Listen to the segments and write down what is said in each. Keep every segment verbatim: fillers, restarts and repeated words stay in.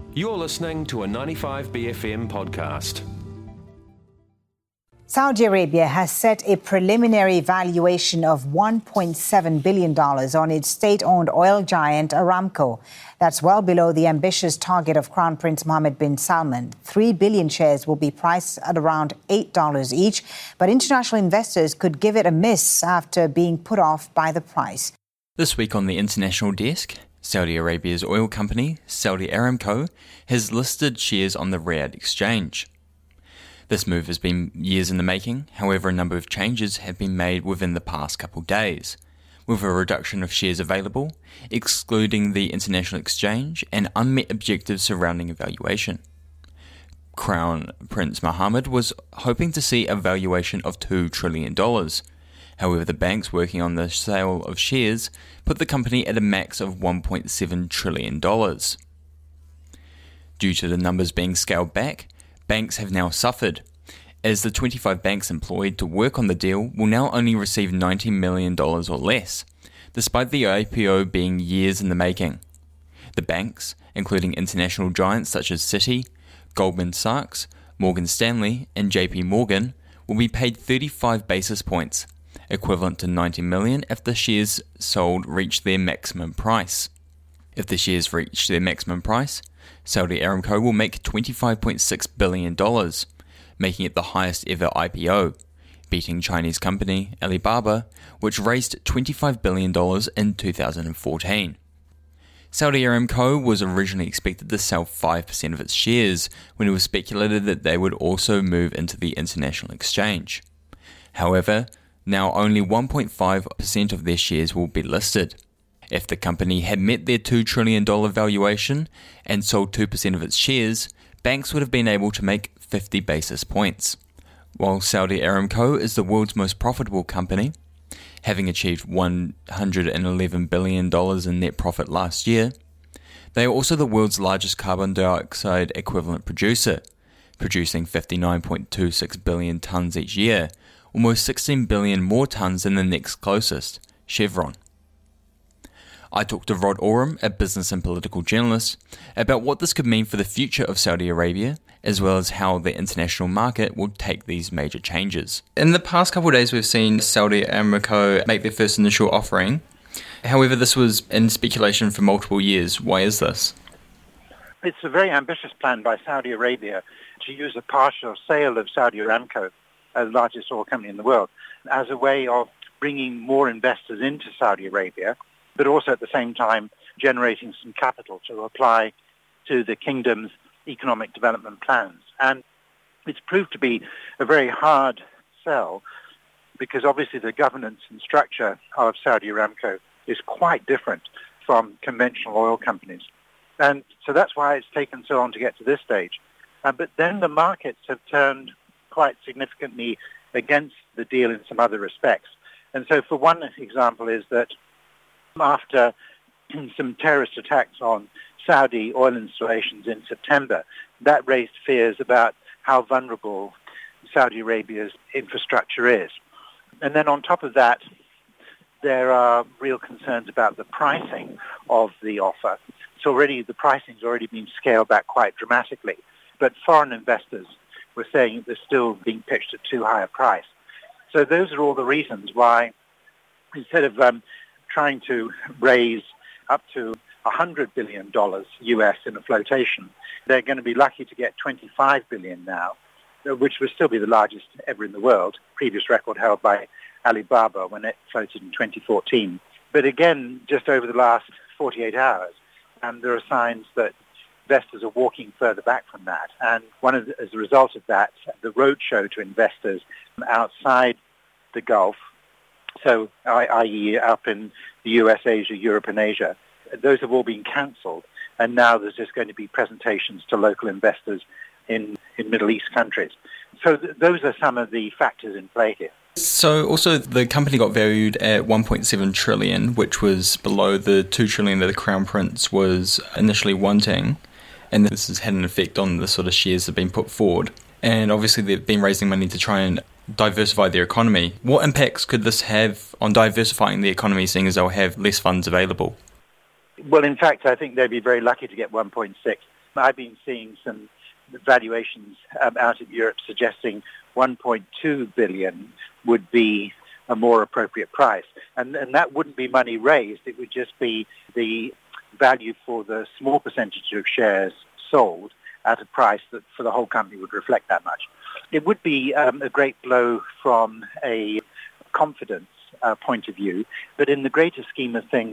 You're listening to a ninety-five B F M podcast. Saudi Arabia has set a preliminary valuation of one point seven billion dollars on its state-owned oil giant Aramco. That's well below the ambitious target of Crown Prince Mohammed bin Salman. Three billion shares will be priced at around eight dollars each, but international investors could give it a miss after being put off by the price. This week on the international desk, Saudi Arabia's oil company, Saudi Aramco, has listed shares on the Riyadh exchange. This move has been years in the making, however a number of changes have been made within the past couple days, with a reduction of shares available, excluding the international exchange, and unmet objectives surrounding evaluation. Crown Prince Mohammed was hoping to see a valuation of two trillion dollars. However, the banks working on the sale of shares put the company at a max of one point seven trillion dollars. Due to the numbers being scaled back, banks have now suffered, as the twenty-five banks employed to work on the deal will now only receive ninety million dollars or less, despite the I P O being years in the making. The banks, including international giants such as Citi, Goldman Sachs, Morgan Stanley and J P Morgan, will be paid thirty-five basis points, equivalent to ninety million dollars if the shares sold reach their maximum price. If the shares reach their maximum price, Saudi Aramco will make twenty-five point six billion dollars, making it the highest ever I P O, beating Chinese company Alibaba, which raised twenty-five billion dollars in two thousand fourteen. Saudi Aramco was originally expected to sell five percent of its shares when it was speculated that they would also move into the international exchange. However, now only one point five percent of their shares will be listed. If the company had met their two trillion dollars valuation and sold two percent of its shares, banks would have been able to make fifty basis points. While Saudi Aramco is the world's most profitable company, having achieved one hundred eleven billion dollars in net profit last year, they are also the world's largest carbon dioxide equivalent producer, producing fifty-nine point two six billion tonnes each year, almost sixteen billion more tonnes than the next closest, Chevron. I talked to Rod Oram, a business and political journalist, about what this could mean for the future of Saudi Arabia, as well as how the international market will take these major changes. In the past couple of days, we've seen Saudi Aramco make their first initial offering. However, this was in speculation for multiple years. Why is this? It's a very ambitious plan by Saudi Arabia to use a partial sale of Saudi Aramco, as the largest oil company in the world, as a way of bringing more investors into Saudi Arabia, but also at the same time generating some capital to apply to the kingdom's economic development plans. And it's proved to be a very hard sell because obviously the governance and structure of Saudi Aramco is quite different from conventional oil companies. And so that's why it's taken so long to get to this stage. Uh, but then the markets have turned quite significantly against the deal in some other respects. And so for one example is that after some terrorist attacks on Saudi oil installations in September, that raised fears about how vulnerable Saudi Arabia's infrastructure is. And then on top of that, there are real concerns about the pricing of the offer. So already the pricing's already been scaled back quite dramatically. But foreign investors were saying they're still being pitched at too high a price. So those are all the reasons why instead of um, trying to raise up to one hundred billion dollars U S in a flotation, they're going to be lucky to get twenty-five billion dollars now, which would still be the largest ever in the world, previous record held by Alibaba when it floated in twenty fourteen. But again, just over the last forty-eight hours, um, there are signs that investors are walking further back from that. And one of the, as a result of that, the roadshow to investors outside the Gulf, so that is up in the U S, Asia, Europe and Asia, those have all been cancelled. And now there's just going to be presentations to local investors in, in Middle East countries. So th- those are some of the factors in play here. So also the company got valued at one point seven trillion dollars, which was below the two trillion dollars that the Crown Prince was initially wanting. And this has had an effect on the sort of shares that have been put forward. And obviously they've been raising money to try and diversify their economy. What impacts could this have on diversifying the economy, seeing as they'll have less funds available? Well, in fact, I think they'd be very lucky to get one point six I've been seeing some valuations um, out of Europe suggesting one point two billion would be a more appropriate price. And, and that wouldn't be money raised. It would just be the value for the small percentage of shares sold at a price that for the whole company would reflect that much. It would be um, a great blow from a confidence uh, point of view, but in the greater scheme of things,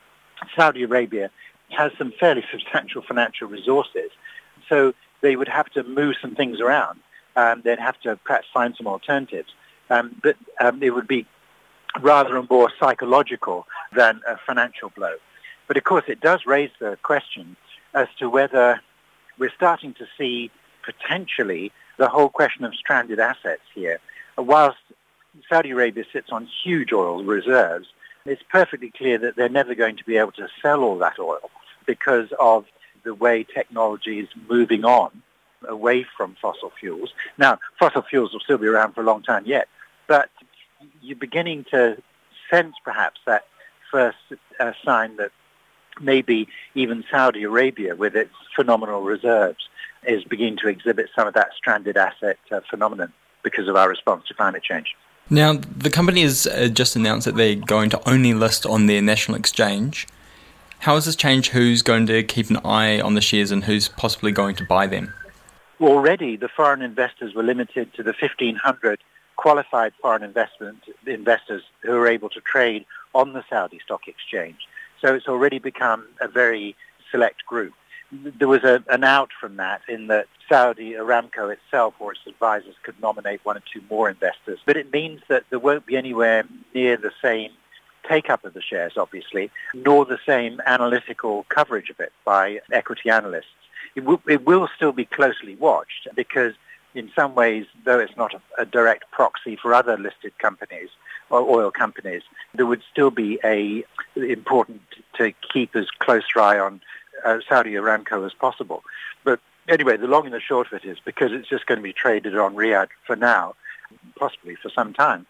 Saudi Arabia has some fairly substantial financial resources, so they would have to move some things around. Um, they'd have to perhaps find some alternatives, um, but um, it would be rather more psychological than a financial blow. But of course, it does raise the question as to whether we're starting to see potentially the whole question of stranded assets here. Whilst Saudi Arabia sits on huge oil reserves, it's perfectly clear that they're never going to be able to sell all that oil because of the way technology is moving on away from fossil fuels. Now, fossil fuels will still be around for a long time yet, but you're beginning to sense perhaps that first uh, sign that maybe even Saudi Arabia, with its phenomenal reserves, is beginning to exhibit some of that stranded asset uh, phenomenon because of our response to climate change. Now, the company has uh, just announced that they're going to only list on their national exchange. How has this changed who's going to keep an eye on the shares and who's possibly going to buy them? Already, the foreign investors were limited to the fifteen hundred qualified foreign investment investors who are able to trade on the Saudi Stock Exchange. So it's already become a very select group. There was a, an out from that in that Saudi Aramco itself or its advisors could nominate one or two more investors. But it means that there won't be anywhere near the same take-up of the shares, obviously, nor the same analytical coverage of it by equity analysts. It, w- it will still be closely watched because in some ways, though it's not a, a direct proxy for other listed companies or oil companies, there would still be a important to keep as close eye on uh, Saudi Aramco as possible. But anyway, the long and the short of it is because it's just going to be traded on Riyadh for now, possibly for some time,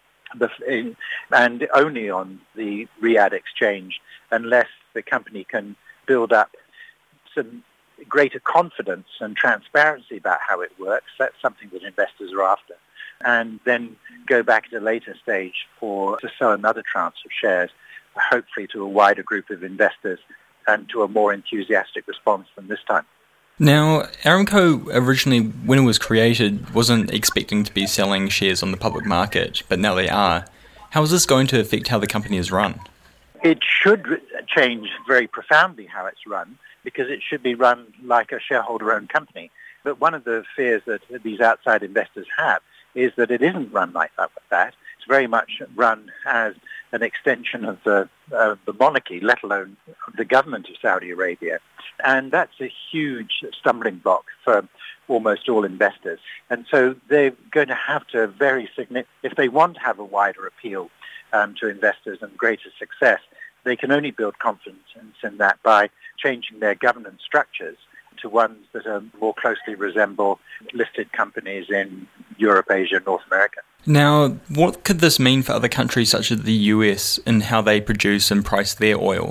and only on the Riyadh exchange unless the company can build up some greater confidence and transparency about how it works. That's something that investors are after. And then go back at a later stage for to sell another tranche of shares, hopefully to a wider group of investors and to a more enthusiastic response than this time. Now, Aramco originally, when it was created, wasn't expecting to be selling shares on the public market, but now they are. How is this going to affect how the company is run? It should change very profoundly how it's run, because it should be run like a shareholder-owned company. But one of the fears that these outside investors have is that it isn't run like that. It's very much run as an extension of the, uh, the monarchy, let alone the government of Saudi Arabia. And that's a huge stumbling block for almost all investors. And so they're going to have to very significant, if they want to have a wider appeal um, to investors and greater success, they can only build confidence in that by changing their governance structures to ones that are more closely resemble listed companies in Europe, Asia, North America. Now, what could this mean for other countries such as the U S in how they produce and price their oil?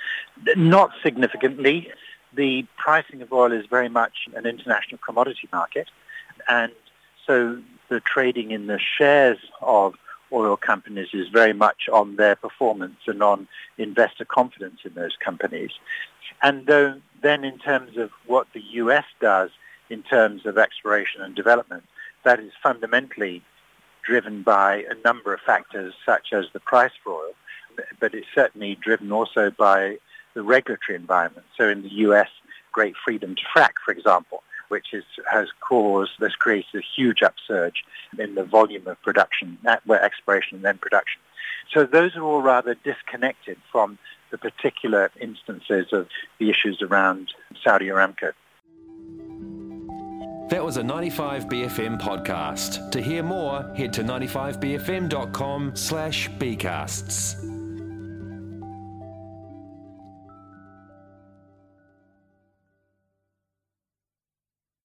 Not significantly. The pricing of oil is very much an international commodity market, and so the trading in the shares of oil companies is very much on their performance and on investor confidence in those companies. And though, then in terms of what the U S does in terms of exploration and development, that is fundamentally driven by a number of factors such as the price for oil, but it's certainly driven also by the regulatory environment. So in the U S, great freedom to frack, for example, which is, has caused, this creates a huge upsurge in the volume of production, where exploration and then production. So those are all rather disconnected from the particular instances of the issues around Saudi Aramco. That was a ninety-five B F M podcast. To hear more, head to ninety-five b f m dot com slash bcasts.